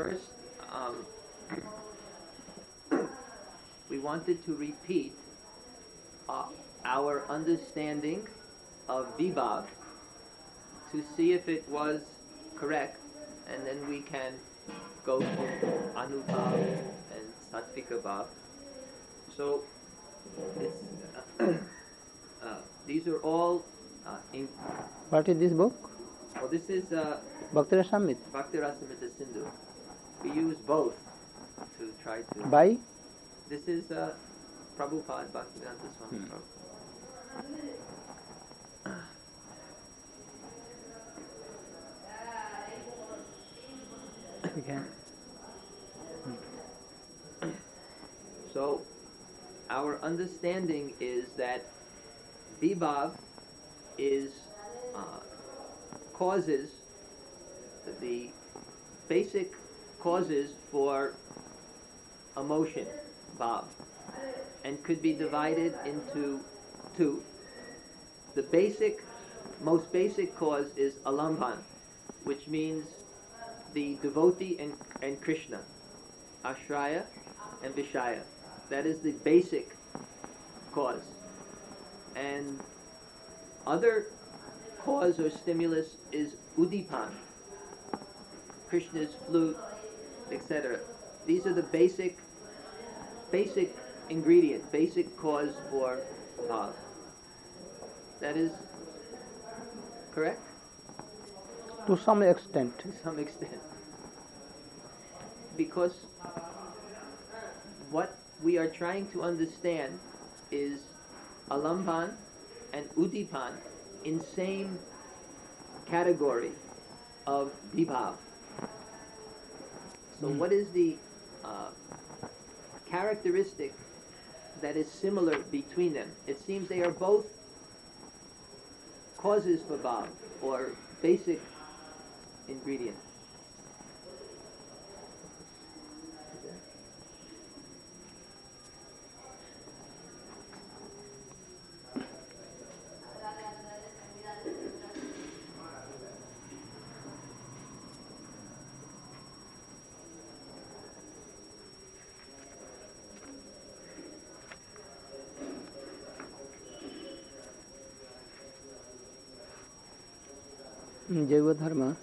first, we wanted to repeat our understanding of Vibhav to see if it was correct, and then we can go to Anubhav and Sattvika Bhav. So these are all What is this book? well, this is Bhakti Rasamrita. Bhakti Rasamrita Sindhu. We use both to try to. By? This is Prabhupada Bhaktivedanta Swami Prabhupada. Okay. So, our understanding is that Vibhav is causes, the basic causes for emotion, Bhav, and could be divided into two. The most basic cause is Alambhan, which means the devotee and Krishna, Ashraya and Vishaya. That is the basic cause. And other cause or stimulus is Udipan, Krishna's flute, etc. These are the basic ingredient, basic cause for bhav. That is correct? To some extent. To some extent. Because what we are trying to understand is Alambhan and Udipan in same category of Vibhav. So what is the characteristic that is similar between them? It seems they are both causes for Bhav, or basic ingredient. In Jaiva Dharma,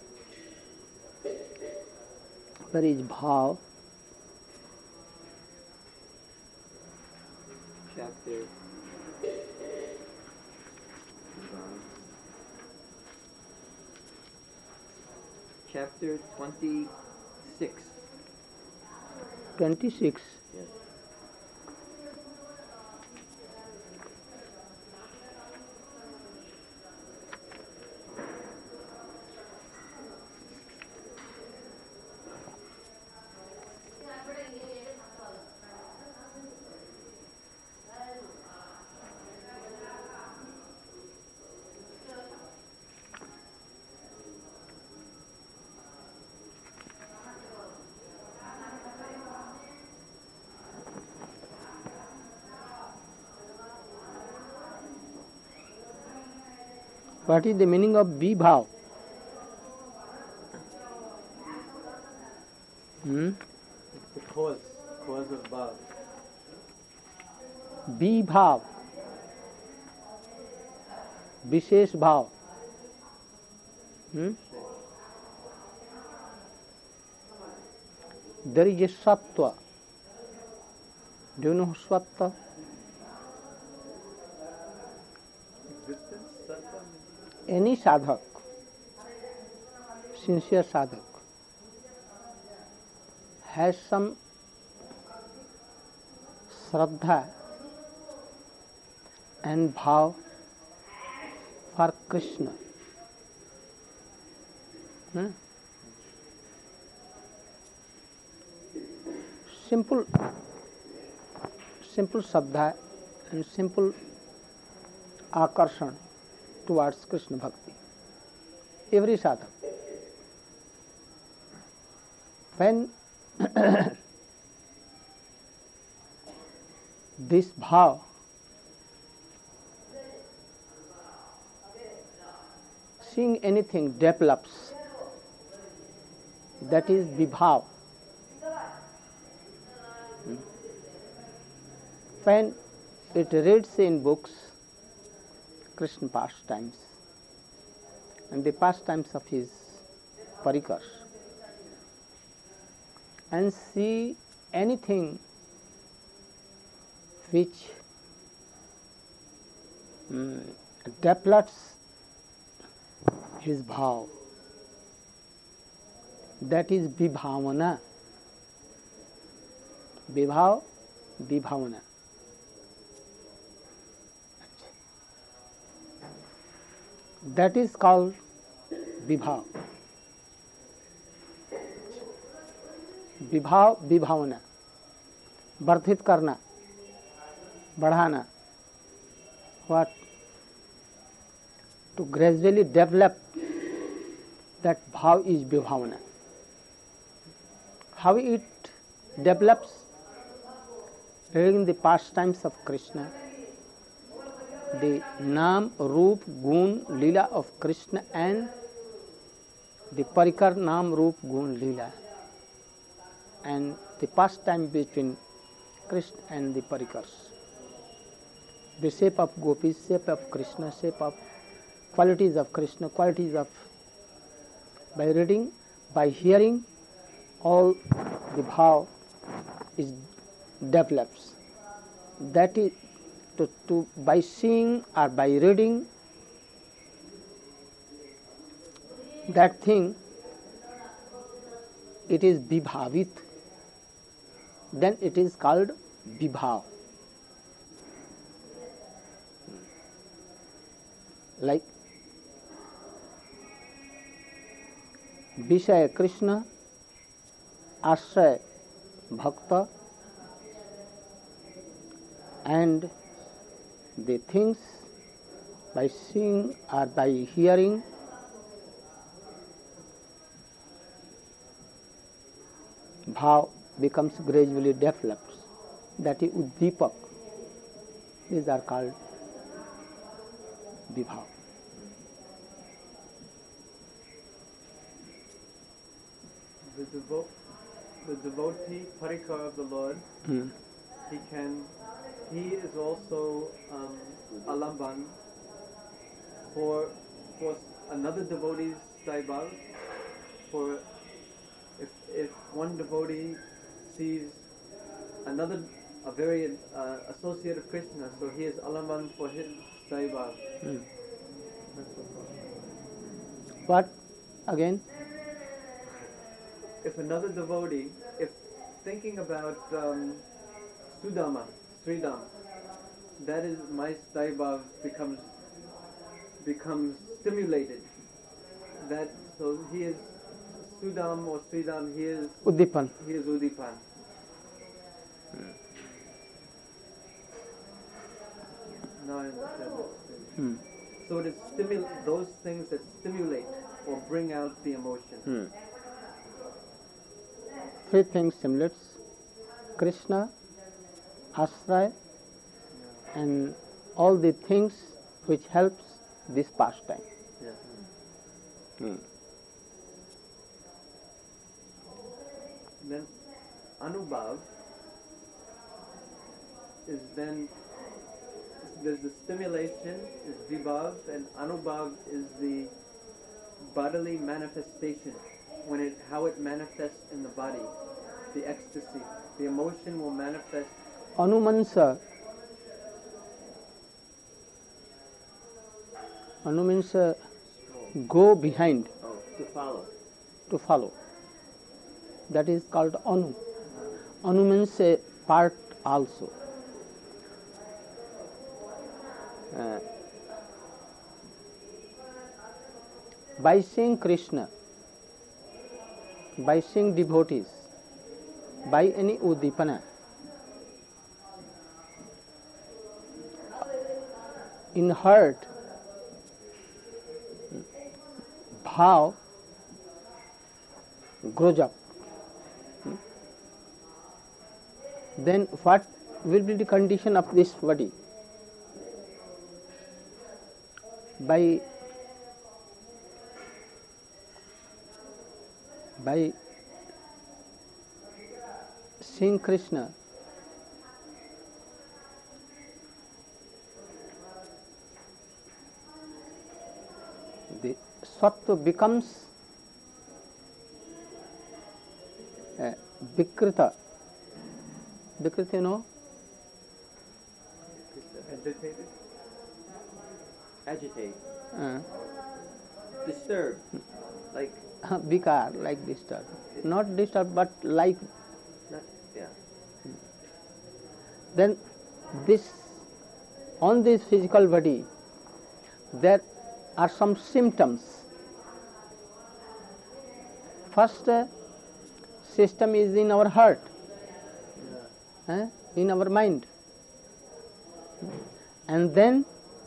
there is bhav, Chapter 26. 26. Yes. What is the meaning of vibhav? It's the cause of bhav. Vibhav, Vishesh bhav. There is a sattva. Do you know sattva? Any sadhak, sincere sadhak, has some shraddha and bhav for Krishna. Simple shraddha and simple akarshan towards Krishna Bhakti. Every sadhak. When this bhav seeing anything develops, that is vibhav, when it reads in books Krishna pastimes and the pastimes of his parikars, and see anything which depletes his bhav, that is vibhavana. Vibhav, vibhavana. That is called vibhav. विभाव विभावना, वर्धित करना, बढ़ाना. What? To gradually develop that bhav is vibhavana. How it develops? During the pastimes of Krishna, the Naam, Roop, Gun, Leela of Krishna and the Parikar Naam, Roop, Gun, Leela, and the pastime between Krishna and the Parikars. The shape of gopis, shape of Krishna, shape of qualities of Krishna, qualities of, by reading, by hearing, all the bhav is develops. That is to by seeing or by reading that thing, it is vibhavit. Then it is called vibhav. Like Vishaya Krishna, Ashraya Bhakta, and the things by seeing or by hearing, bhav becomes gradually develops. That is Uddipak. These are called vibhav. The devotee parikar of the Lord, he is also alamban for another devotee's daibal. For if one devotee sees a very associate of Krishna, so he is alamban for his daibal. What again? If another devotee, if thinking about Sudama, Sridham, that is my daibal becomes stimulated. That so he is Sudam or Sridham, he is Uddipan. He is Udipan. Now I understand. So it is those things that stimulate or bring out the emotion. Three things stimulates: Krishna, Ashraya, and all the things which helps this pastime. Then Anubhav is there's the stimulation is Vibhav, and Anubhav is the bodily manifestation, how it manifests in the body, the ecstasy, the emotion will manifest. Anumansa means go behind. To follow. To follow. That is called anu. Anu means a part also. By seeing Krishna, by seeing devotees, by any udipana, in heart, bhav grows up. Then what will be the condition of this body? By seeing Krishna, sattva becomes vikrita. Vikrita, you know? Agitated? Agitate, Uh, disturb, like vikar, like disturb. Not disturb, but like. not, yeah. Then this, on this physical body, there are some symptoms. First system is in our heart, in our mind, and then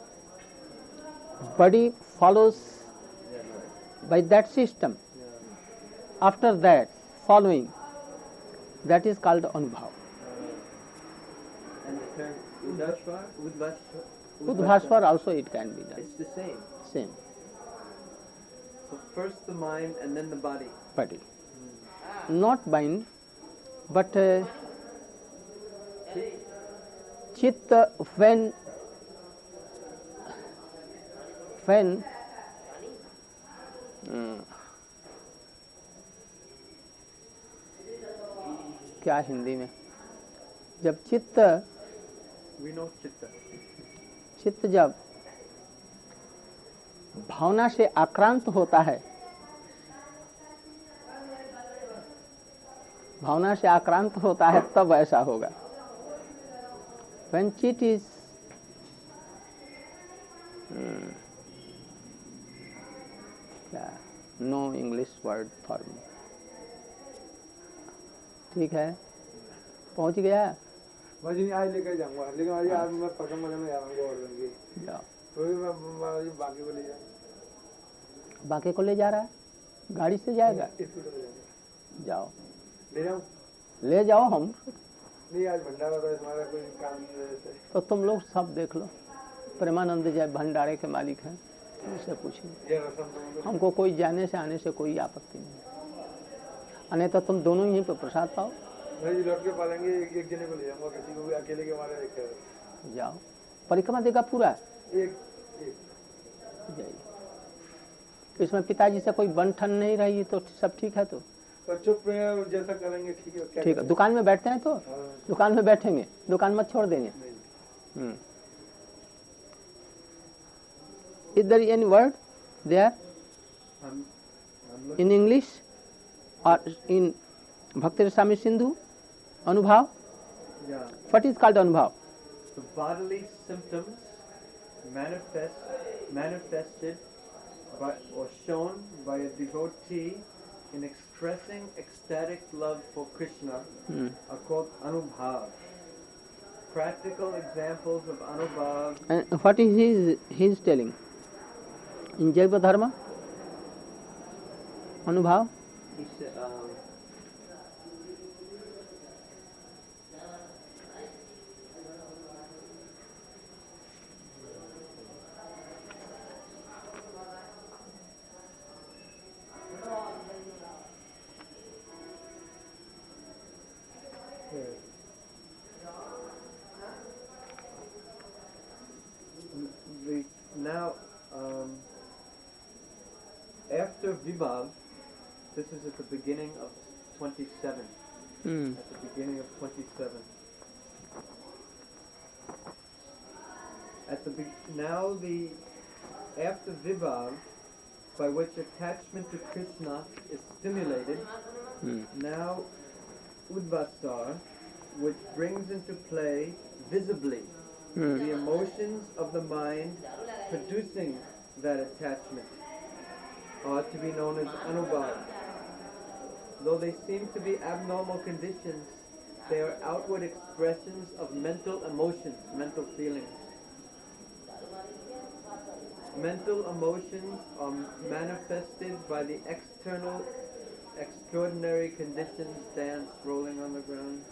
body follows by that system. After that, following, that is called anubhav. And the term Udvasvar also it can be done. it's the same. Same So first the mind and then the body. body. Not mind, but chitta when क्या हिंदी में जब चित्त We know chitta. चित्त जब भावना से आक्रांत होता है, भावना से आक्रांत होता है तब ऐसा होगा. When chitta is no English word for me. ठीक है, पहुंच गया. मैं आज लेकर जाऊंगा, लेकिन आज आज मैं पसंद में जाऊंगा और दूंगी. जाओ, तो मैं बाकी को ले जाऊंगा. बाकी को ले जा रहा है, गाड़ी से जाएगा. जाओ, ले जाऊं? ले जाओ. हम नहीं, आज भंडारा था, हमारा कोई काम नहीं है. तो तुम लोग सब देख लो. प्रेमानंद जय भंडारे के मालिक हैं, उनसे पूछिए. ये रसम तो हमको कोई जाने से आने से कोई आपत्ति नहीं. नहीं तो तुम दोनों यहीं पे प्रसाद पाओ. नहीं, लौट के पालेंगे. एक जने को ले जाऊंगा, किसी को भी अकेले के मारे देखे. जाओ, परिक्रमा देगा पूरा. एक जाइए. इसमें पिताजी से कोई बंठन नहीं रही तो सब ठीक है. तो पर चुप में जैसा करेंगे ठीक है. क्या ठीक है, दुकान में बैठते हैं तो दुकान में बैठेंगे, दुकान मत छोड़ देंगे. Is there any word there I'm in English or in Bhakti Rasamrita Sindhu? Anubhav? Yeah. What is called anubhav? The bodily symptoms manifested by or shown by a devotee in expressing ecstatic love for Krishna are called anubhav. Practical examples of anubhav. And what is his telling? In Jaiva Dharma? Anubhav? He said, Now, after Vibhav, this is at the beginning of 27. At the beginning of 27. Now after Vibhav, by which attachment to Krishna is stimulated, now Udvasar, which brings into play visibly the emotions of the mind producing that attachment, are to be known as anubhav. Though they seem to be abnormal conditions, they are outward expressions of mental emotions, mental feelings. Mental emotions are manifested by the external, extraordinary conditions, dance, rolling on the ground.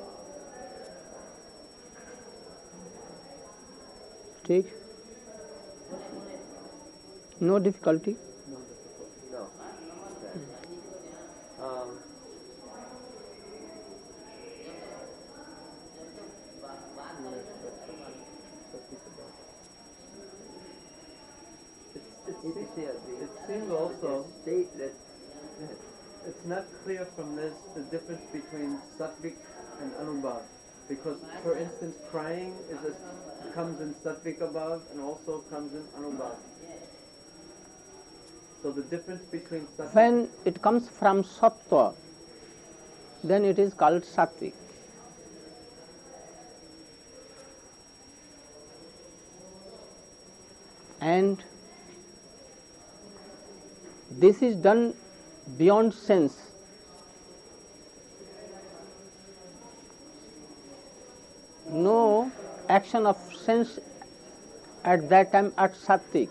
Take. No difficulty. no. It's It seems also state that it's not clear from this the difference between sattvic and anubhav, because for instance crying comes in sattvic abhav and also comes in anubhav. So the difference between sattvic When it comes from sattva, then it is called sattvic. And this is done beyond sense. No action of sense at that time at sattvic.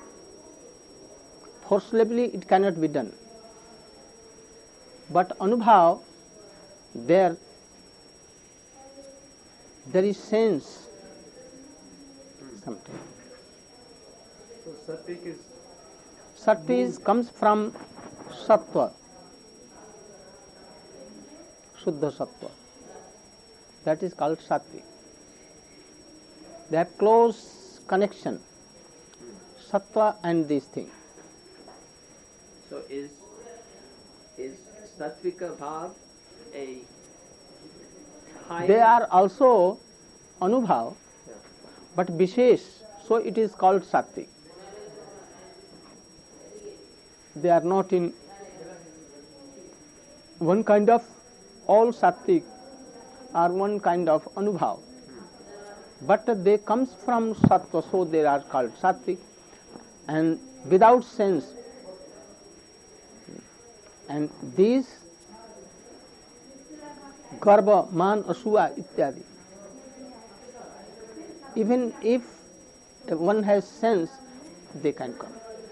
Forcibly it cannot be done. But anubhav, there is sense sometimes. so sattvic is Sattva comes from sattva, Shuddha sattva. That is called sattvic. They have close connection, sattva and this thing. so is sattvika bhav a higher? They are also anubhav, Yeah. but vishesh, so it is called sattvic. They are not in one kind of all sattvic are one kind of anubhav, but they comes from sattva, so they are called sattvic, and without sense. And these garba, man, asuya ityadi, even if one has sense, they can come.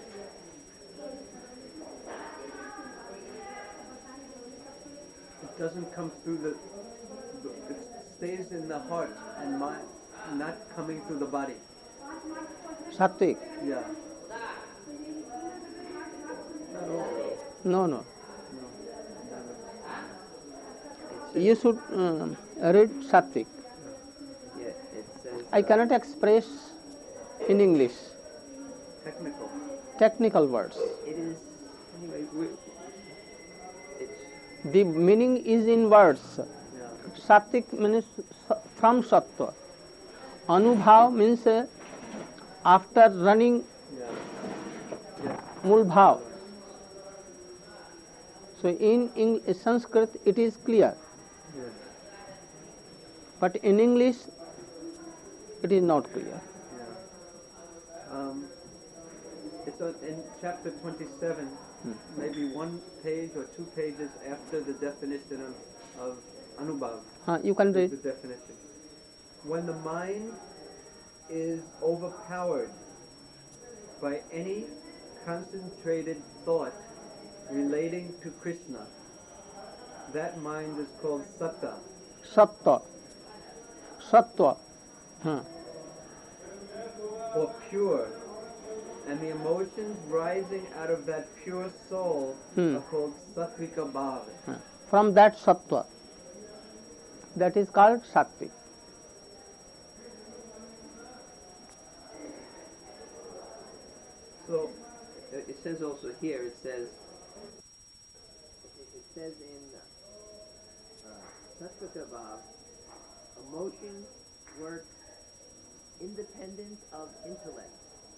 it doesn't come through it stays in the heart and mind, not coming through the body. Sattvic? Yeah. No. You should read sattvic. Yeah, it says I cannot express in English Technical. technical words. it is anyway. It's The meaning is in words. Yeah. Sattvic means from sattva. Anubhav means after running Yeah. Yeah. mul bhav. So in Sanskrit it is clear, Yeah. but in English it is not clear. Yeah. It's in chapter 27, maybe one page or 2 pages after the definition of anubhav. You can The read. definition. When the mind is overpowered by any concentrated thought relating to Krishna, that mind is called satta. Sattva. Sattva. Huh. Or pure, and the emotions rising out of that pure soul are called sattvika bhava. Huh. From that sattva. That is called sattvic. So, it says also here. It says in sattvika bhav, emotions work independent of intellect.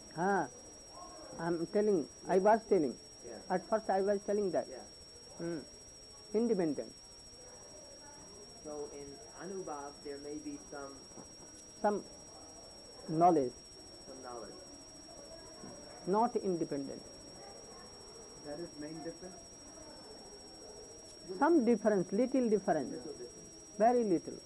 I was telling. Yeah. At first I was telling that. Yeah. Independent. So in anubhav there may be Some knowledge, some knowledge. not independent. that is main difference. Some difference, little difference, Little difference. very little.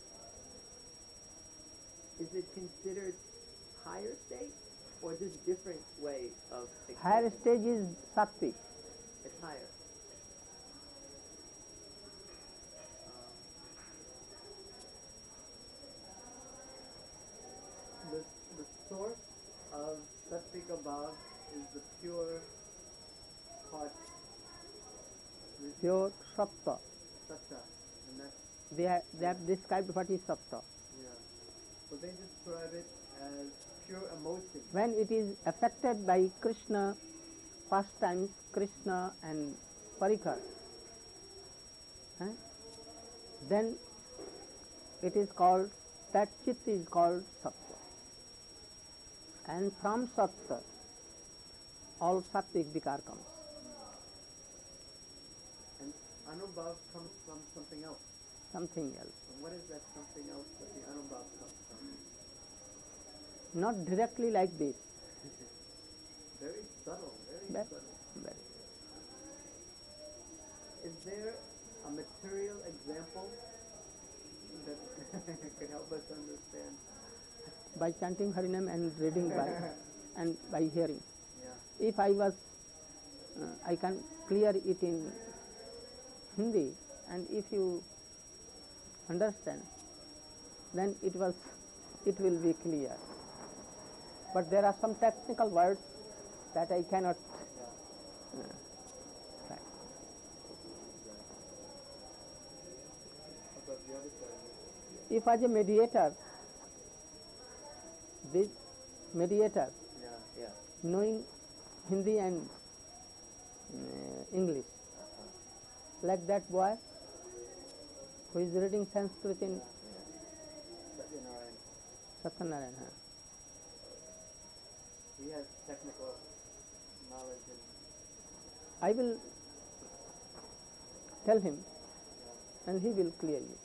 Is it considered higher state or just different way of Higher expressing? stage is sattvic. It's higher. The source of sattvika bhava is the pure heart, Pure sattva. satta, and that's, They have described what is sattva. yeah. So they describe it as pure emotion. when it is affected by Krishna pastimes, Krishna and Parikar, then it is called, that chit is called sattva. And from sattva, all sattvic vikar comes. And anubhav comes from something else. Something else. And what is that something else that the anubhav comes from? Not directly like this. Very subtle, very But, subtle. but Is there a material example that could help us understand? by chanting Harinam and reading by and by hearing. Yeah. If I was, I can clear it in Hindi, and if you understand, then it will be clear. But there are some technical words that I cannot. Right. About the other side. If as a mediator, this mediator Yeah. knowing Hindi and English, like that boy who is reading Sanskrit in Satyanarayan. Satyanarayana. He has technical knowledge and I will tell him and he will clear you.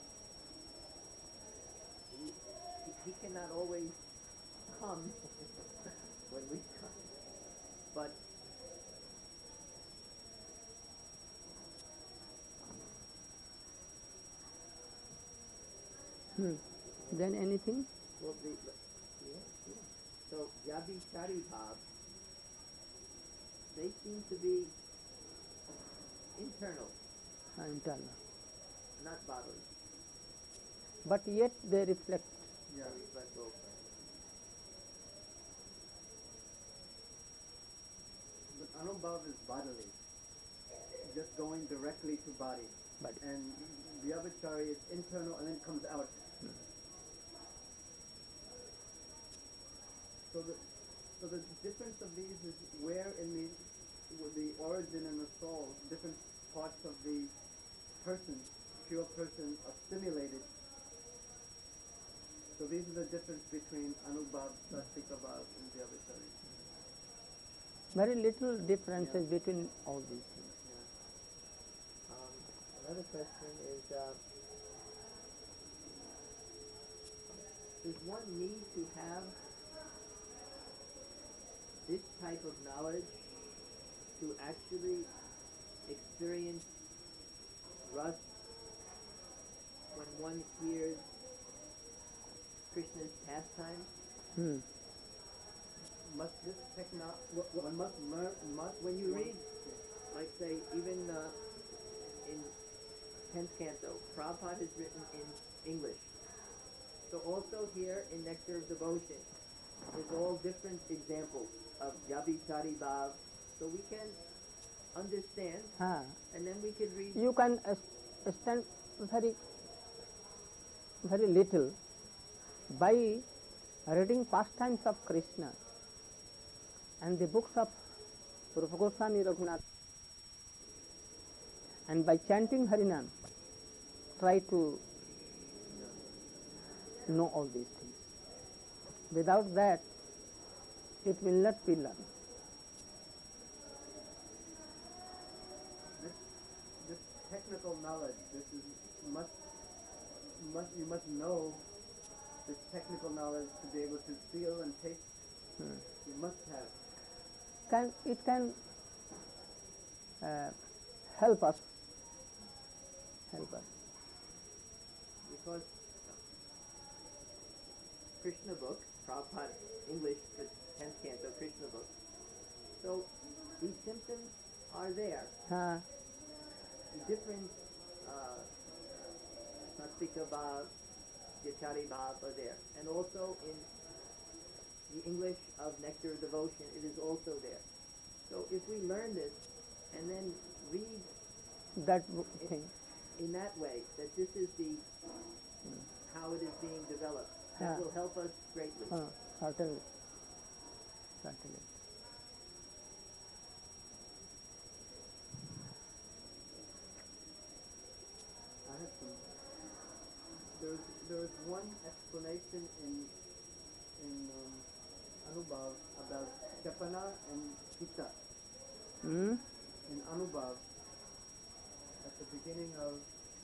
He cannot always come when we come, but Then anything? well, so Yabi Shari Bhav, they seem to be internal, Internal. not bodily. But yet they reflect. yeah. Reflect both. But anubhav is bodily, just going directly to body. Body. And vyabhichari is internal and then comes out. So the difference of these is where in the origin and the soul, different parts of the person, pure person, are stimulated. So these are the difference between anubhav, sattvika bhav, and vyabhichari. Very little differences between all these things. Another question is, does one need to have this type of knowledge to actually experience ras when one hears Krishna's pastimes? Must this one must learn, When you read, like say, even in 10th canto, Prabhupada has written in English. So also here in Nectar of Devotion, there's all different examples of Yabi Shari Bhav, so we can understand, and then we can read. You can stand very, very little by reading pastimes of Krishna and the books of Rupa Goswami Raghunath, and by chanting Harinam, try to know all these things. Without that, it will not be learned. this technical knowledge, you must know this technical knowledge to be able to feel and taste. You must have. It can help us. Because Krishna book, Prabhupada English, the 10th canto Krishna book. So these symptoms are there. The different Sattvika Bhav, Yachari Bhav are there. And also in the English of Nectar of Devotion, it is also there. So if we learn this and then read That thing. in that way, that this is the how it is being developed, That Yeah. will help us greatly. Certainly. Certainly. I have some. There's one explanation in Anubhav about Chapana and Sita. Hmm? In Anubhav, at the beginning of,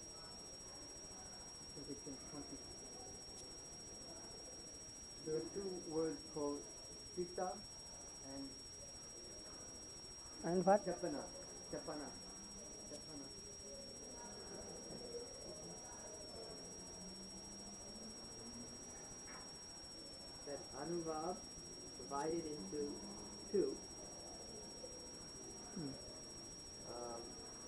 I think it's in 20. There are two words called Sita and And what? Chapana. Chapana. Chapana. That Anubhav divided into two. Um,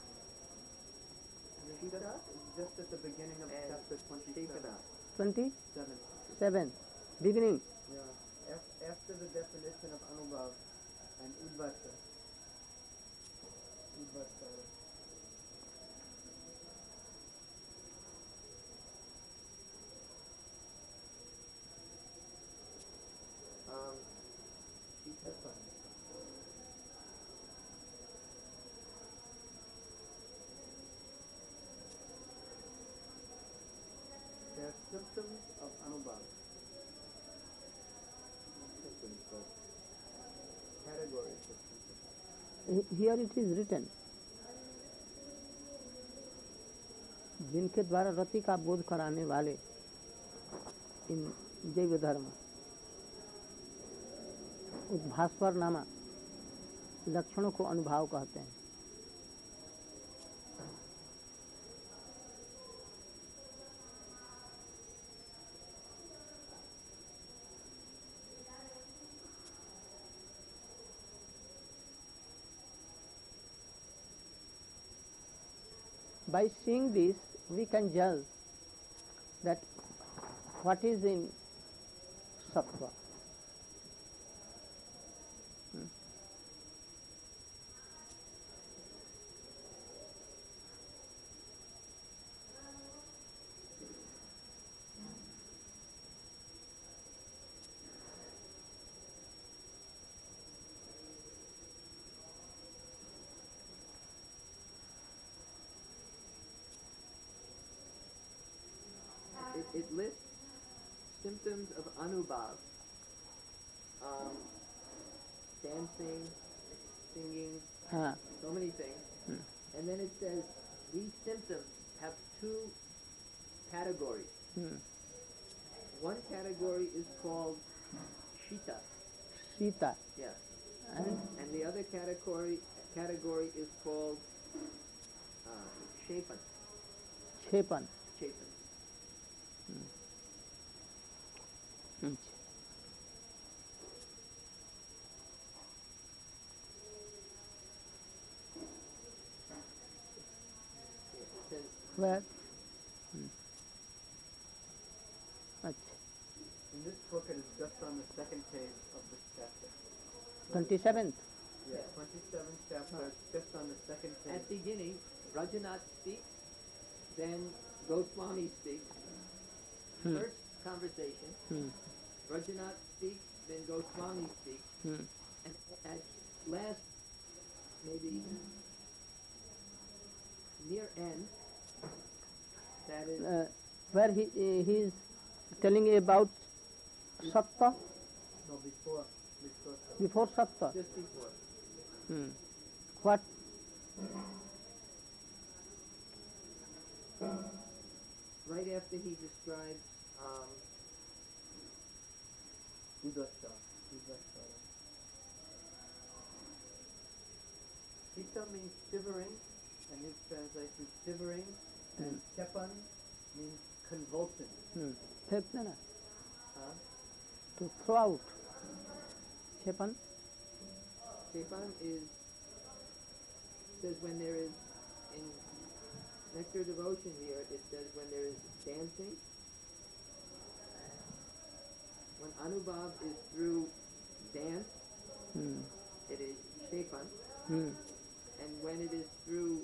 Sita Just at the beginning of and chapter 27. Shepana. 27. Beginning. Yeah. After the definition of Anubhav and Udvasa. Udvasa. Shita. They are symptoms of Anubhav. Symptoms, but categories of symptoms. Here it is written, जिनके द्वारा रति का बोध कराने वाले इन जैव धर्म उद्भास्वर नामा लक्षणों को अनुभाव कहते हैं. By seeing this, we can judge that what is in sattva. It lists symptoms of Anubhav. Dancing, singing, हाँ. so many things. And then it says these symptoms have two categories. One category is called Shita. Sita. Yeah. And the other category is called Shapan. Chepan. Shapan. It says Where? In this book, it is just on the second page of this chapter. 27th. Yeah, 27th chapter, just on the second page. at the beginning, Rajanath speaks, then Goswami speaks. First conversation, Rajanath speaks, then Goswami speaks, and at last, maybe near end, that is Where he is telling about sattva No, before. before sattva. just before. What? Right after he describes Udvasa. Sita means shivering, and his translation shivering, and Chepan means convulsion. फेंकना ना. Huh? To throw out. Chepan. Shapan says when there is, in Nectar Devotion here, it says when there is dancing, when Anubhav is through dance, it is Shapan, and when it is through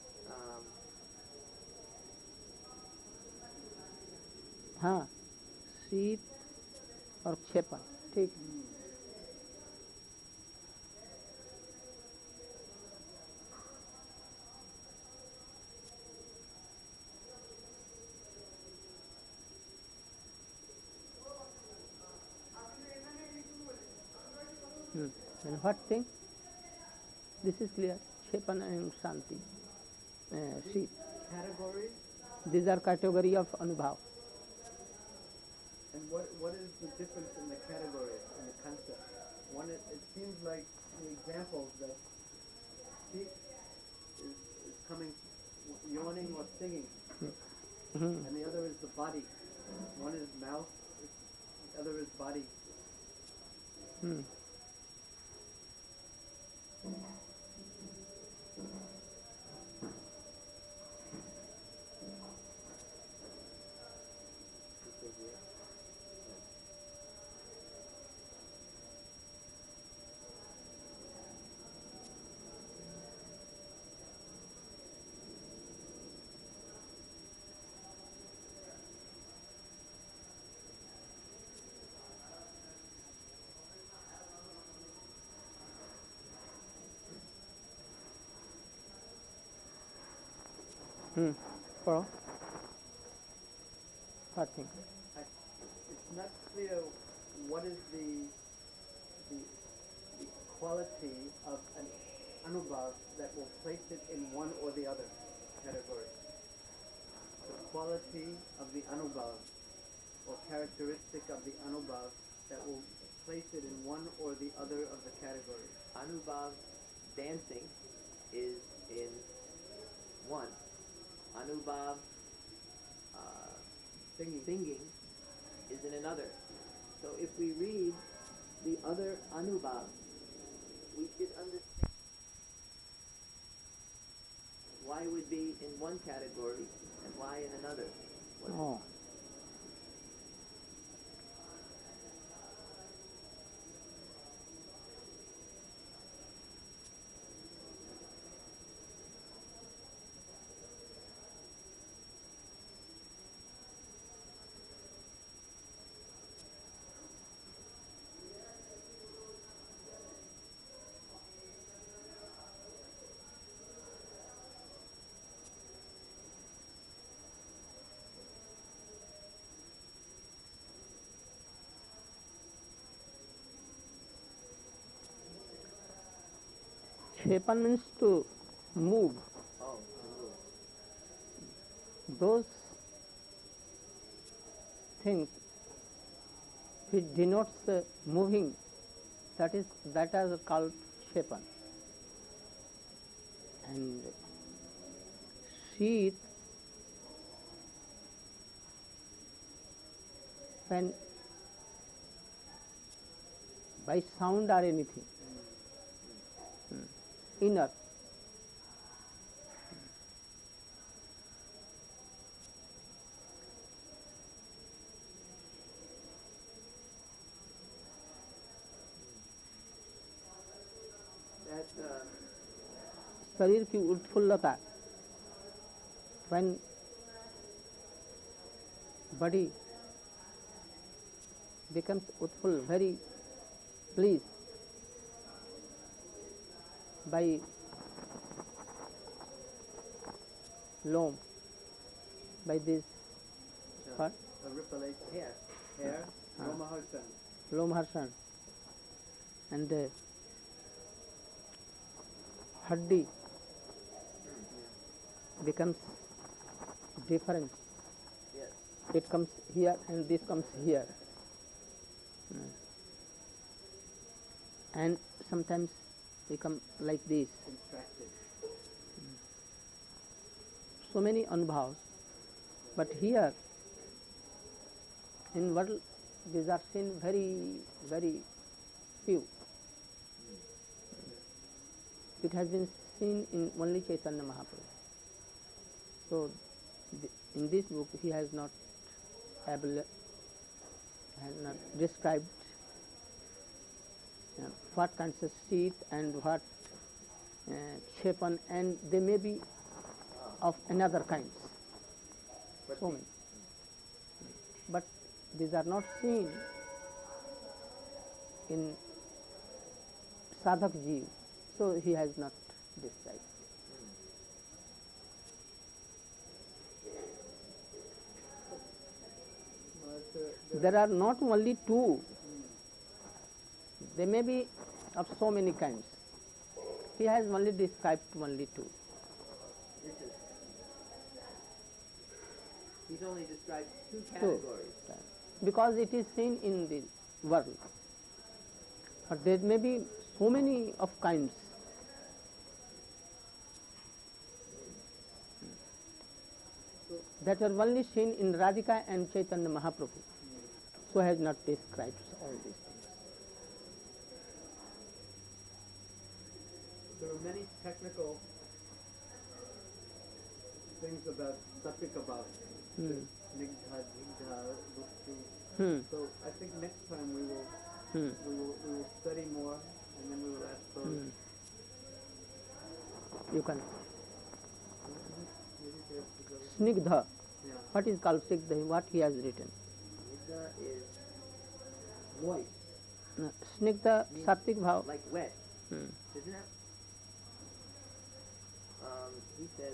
हाँ. शीत और क्षेपण, ठीक। And what thing? This is clear. Kshepan and Shanti. Sheet. Categories. These are category of Anubhav. And what is the difference in the categories, in the concept? One, it seems like the examples that speech is coming, yawning or singing, and the other is the body. One is mouth, the other is body. For what thing? It's not clear what is the quality of an anubhav that will place it in one or the other category. The quality of the anubhav or characteristic of the anubhav that will place it in one or the other of the categories. Anubhav dancing is in one. Anubhav singing is in another. So if we read the other Anubhav, we should understand why it would be in one category and why in another. Oh. Kshepan means to move. Oh, Those things which denotes moving, that is called Kshepan. And sheath, when by sound or anything, inner. शरीर की उत्फुल्लता, when body becomes utful, very pleased by loam, by this what? A ripplation. Hair, Lomaharsan. Lomaharsan, and haddi becomes different. yes. It comes here and this comes here. And sometimes become like this. Contracted. So many anubhavs, but here in world these are seen very, very few. It has been seen in only Chaitanya Mahaprabhu. So in this book he has not described what consists sheath and what kshepan, and they may be of another kinds. But So many. But These are not seen in sadhak jiv, so he has not described. There are not only two, they may be of so many kinds. He has only described only two. He's only described two Two. categories. Because it is seen in the world. But there may be so many of kinds. That are only seen in Radhika and Chaitanya Mahaprabhu. So has not described all these things. There are many technical things about Satvika Bhava. Snigdha, Digdha, Bhakti. So I think next time we will study more, and then we will ask those. You can. Maybe perhaps the other- Snigdha. Yeah. What is called Snigdha? What he has written? Nigdha is moist, Snigdha, Sattvic Bhav. like wet, Hmm. isn't it? He says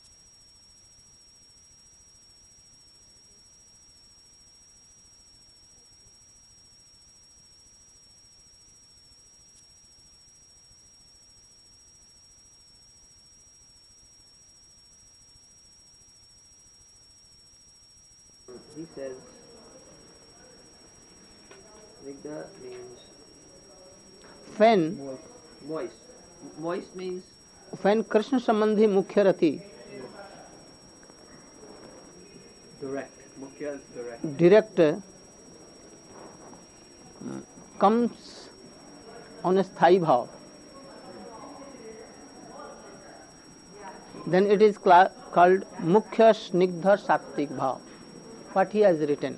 Snigdha means When moist. Moist means Krishna Sambandhi Mukhya Rati Direct. Mukhya is direct. direct comes on a sthai bhav, then it is called Mukhya Snigdha Sattvic Bhav. What he has written.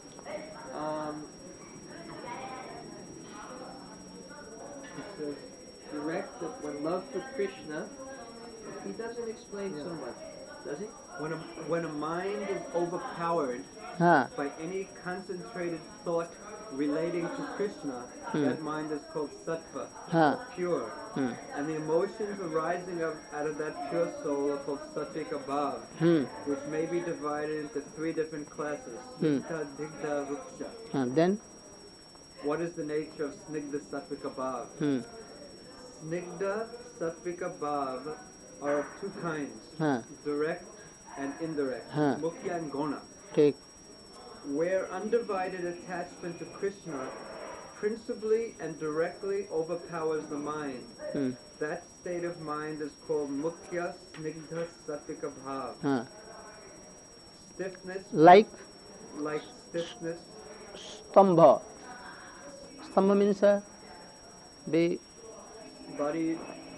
It says direct that when love for Krishna, he doesn't explain so much, does he? When a mind is overpowered Huh. by any concentrated thought relating to Krishna, that mind is called sattva, Huh. pure. And the emotions arising out of that pure soul are called sattvika bhav, which may be divided into three different classes: snigdha, digdha, ruksha. Then What is the nature of snigdha sattvika bhav? Snigdha sattvika bhav are of two kinds: direct and indirect, mukhya and gona. take Where undivided attachment to Krishna principally and directly overpowers the mind, that state of mind is called mukhya snigdha sattvika bhav. Stiffness, like stiffness, stambha. Stambha means be body,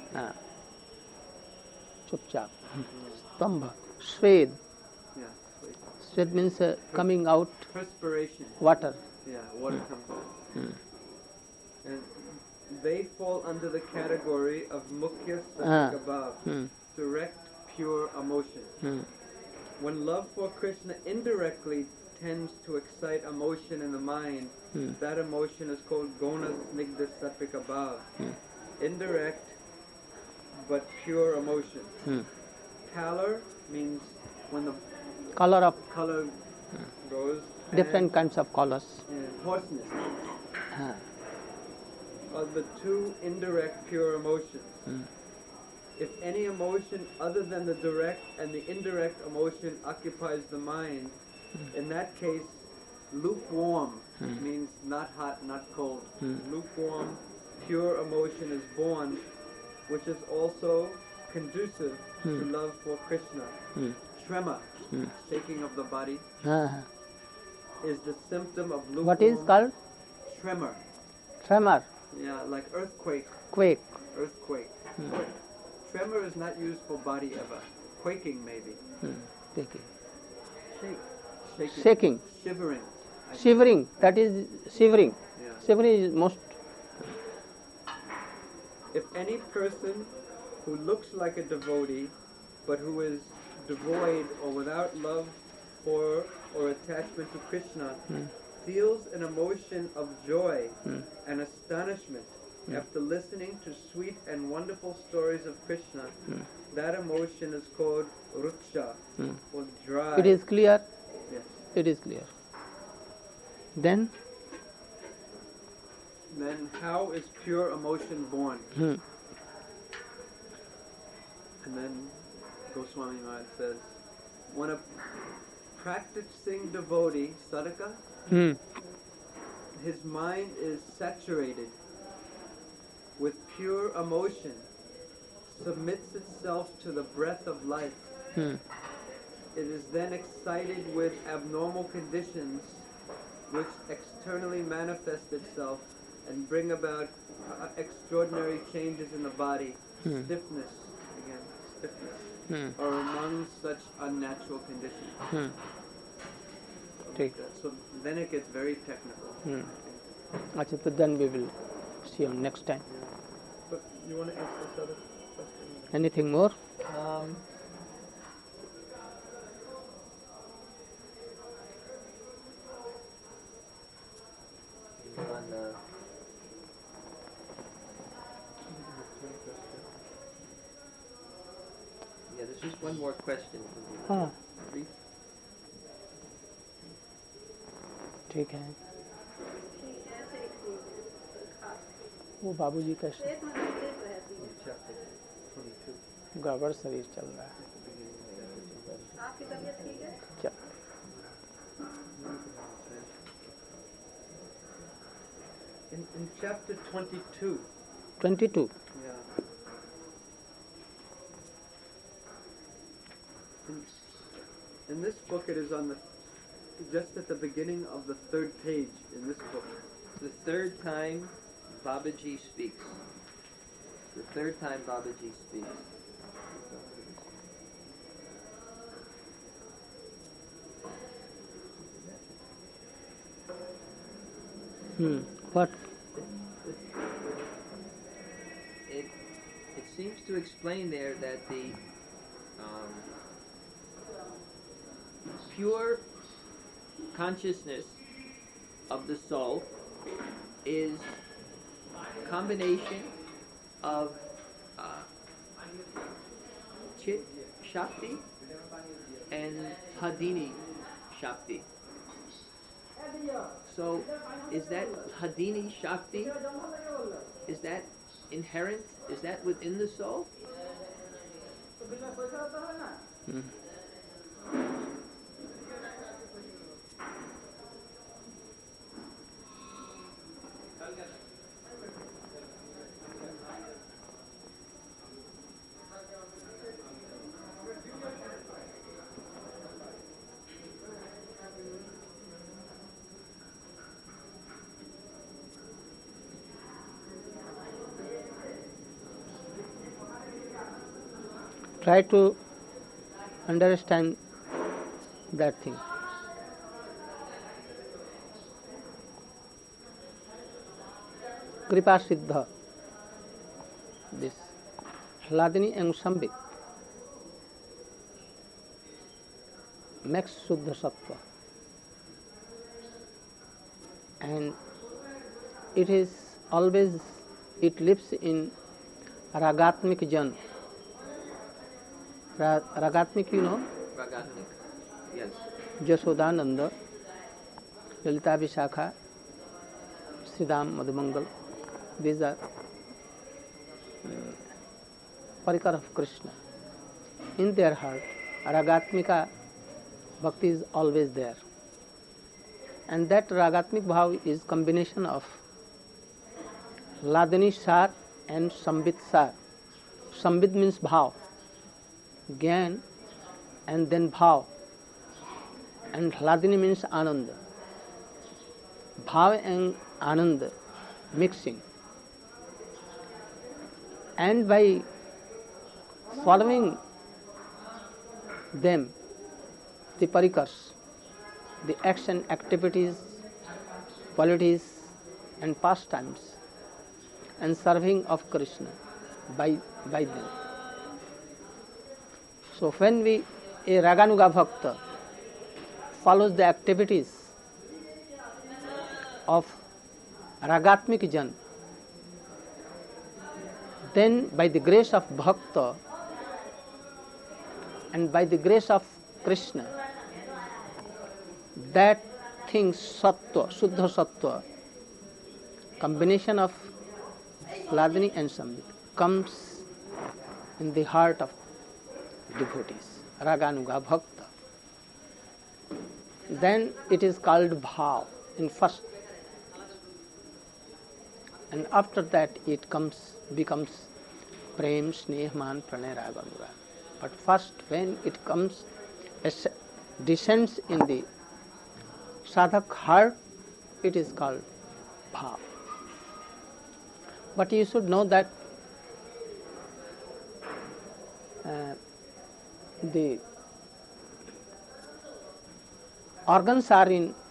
chupchap. Stambha. Swed. yeah, sweat. Swed means coming out Perspiration, water. yeah, water comes out. And they fall under the category of mukhya sattvika bhav, direct, pure emotion. When love for Krishna indirectly tends to excite emotion in the mind, that emotion is called gona snigdha sattvika bhav. Indirect but pure emotion. Pallor means when the Color of color goes. different kinds of colors. And hoarseness are the two indirect pure emotions. If any emotion other than the direct and the indirect emotion occupies the mind, in that case, lukewarm means not hot, not cold. Lukewarm, pure emotion is born, which is also conducive to love for Krishna. Tremor, shaking of the body, is the symptom of lukewarm. What is called? Tremor. Tremor. Yeah, like earthquake. Quake. Earthquake. Tremor is not used for body ever. Quaking maybe. Quaking. Shaking. Shaking. Shivering. Shivering. That is shivering. Yeah. Shivering is most. If any person who looks like a devotee, but who is devoid or without love for or attachment to Krishna, feels an emotion of joy and astonishment after listening to sweet and wonderful stories of Krishna, that emotion is called rucha, or drive. It is clear? Yes. It is clear. Then? Then how is pure emotion born? And then Goswami Maharaj says, when a practicing devotee, sadhaka, his mind is saturated with pure emotion, submits itself to the breath of life. It is then excited with abnormal conditions which externally manifest itself and bring about extraordinary changes in the body, stiffness, or among such unnatural conditions. Take. So then it gets very technical. Achha, so then we will see on next time. But you want to ask this other question? Anything more? Yeah, there's just one more question. हाँ Brief. ठीक है वो बाबूजी का Chapter 22. गड़बड़ शरीर चल रहा है चल In chapter 22, 22 yeah. In this book, it is on the just at the beginning of the third page in this book. The third time Babaji speaks. The third time Babaji speaks. What? It seems to explain there that the pure consciousness of the soul is a combination of Chit Shakti and Hadini Shakti. So, is that Hadini Shakti, is that inherent? Is that within the soul? Try to understand that thing. Kripa Siddha, this Hladini and Sambit makes Suddha Sattva, and it is always, it lives in Ragatmik Jan. Ragatmik, you know? Ragatmik, yes. Jashodananda, Lalita Vishakha, Siddham, Madhumangal, these are Parikar of Krishna. In their heart, Ragatmika Bhakti is always there. And that Ragatmik Bhav is combination of Ladini Sar and Sambit Sar. Sambit means Bhav, Gyan and then Bhav. And Hladini means Ananda. Bhav and Ananda mixing. And by following them, the parikars, the action, activities, qualities and pastimes and serving of Krishna by them. So when a Raganuga Bhakta follows the activities of Ragatmik Janma, then by the grace of Bhakta and by the grace of Krishna, that thing Sattva, Shuddha Sattva, combination of Hladni and Samvit, comes in the heart of devotees, Raganuga Bhakta. Then it is called Bhav in first. And after that it becomes Prem, Sneh, Man, Pranay, Raganuga. But first when it comes, descends in the sadhak heart, it is called Bhav. But you should know that the organs are in